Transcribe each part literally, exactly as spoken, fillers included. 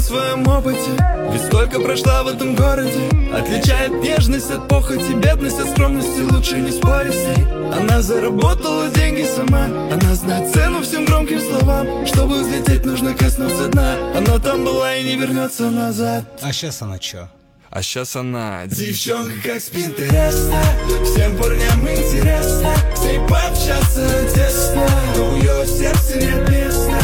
своем опыте, ведь сколько прошла в этом городе. Отличает нежность от похоти, бедность от скромности, лучше не спорить с ней. Она заработала деньги сама, она знает цену всем громким словам. Чтобы взлететь, нужно коснуться дна. Она там была и не вернется назад. А сейчас она чё? А сейчас она девчонка как с Пинтереста. Всем парням интересно с ней пообщаться тесно, но у ее сердце нет места.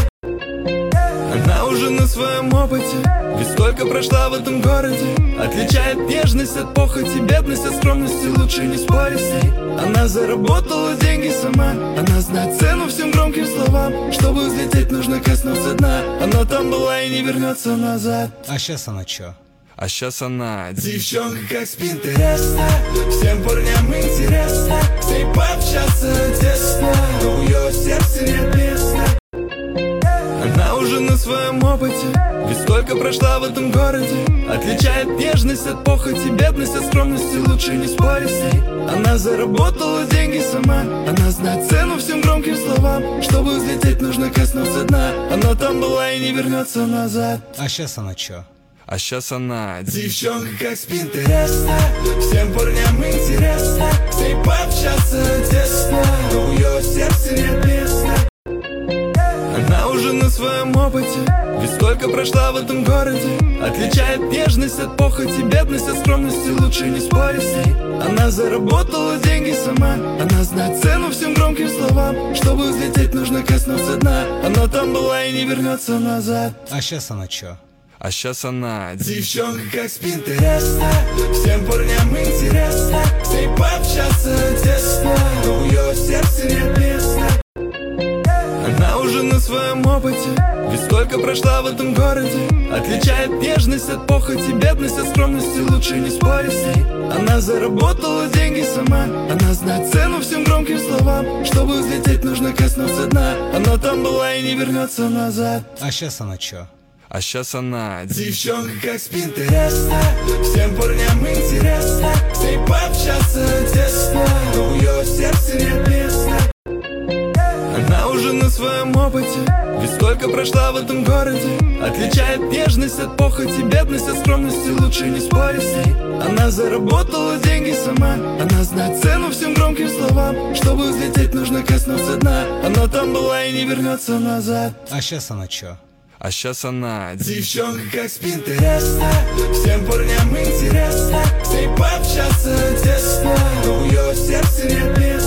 Она уже на своем опыте, ведь сколько прошла в этом городе. Отличает нежность от похоти, бедность от скромности, лучше не спорить с ней. Она заработала деньги сама, она знает цену всем громким словам. Чтобы взлететь, нужно коснуться дна. Она там была и не вернется назад. А сейчас она чё? А сейчас она девчонка как с Пинтереста. Всем парням интересно с ней пообщаться тесно, но у ее сердце нет места. Она уже на своем опыте, ведь сколько прошла в этом городе. Отличает нежность от похоти, бедность от скромности, лучше не спорить с ней. Она заработала деньги сама, она знает цену всем громким словам. Чтобы взлететь, нужно коснуться дна. Она там была и не вернется назад. А сейчас она чё? А сейчас она девчонка как с Пинтереста. Всем парням интересно с ней пообщаться тесно, но у ее сердце нет места. Она уже на своем опыте, ведь сколько прошла в этом городе. Отличает нежность от похоти, бедность от скромности, лучше не спорить с ней. Она заработала деньги сама, она знает цену всем громким словам. Чтобы взлететь, нужно коснуться дна. Она там была и не вернется назад. А сейчас она чё? А сейчас она девчонка как с Пинтереста. Всем парням интересно с ней пообщаться тесно, но у ее сердце нет места. Она уже на своем опыте, ведь сколько прошла в этом городе. Отличает нежность от похоти, бедность от скромности, лучше не спорить с ней. Она заработала деньги сама, она знает цену всем громким словам. Чтобы взлететь, нужно коснуться дна. Она там была и не вернется назад. А сейчас она чё? А сейчас она девчонка как с Пинтереста. Всем парням интересно с ней пообщаться тесно, но у ее сердце нет места. Она уже на своем опыте, ведь сколько прошла в этом городе. Отличает нежность от похоти, бедность от скромности, лучше не спорить с ней. Она заработала деньги сама, она знает цену всем громким словам. Чтобы взлететь, нужно коснуться дна. Она там была и не вернется назад. А сейчас она чё? А сейчас она девчонка как с Пинтереста. Всем парням интересно с ней пообщаться тесно, но у ее сердце нет места.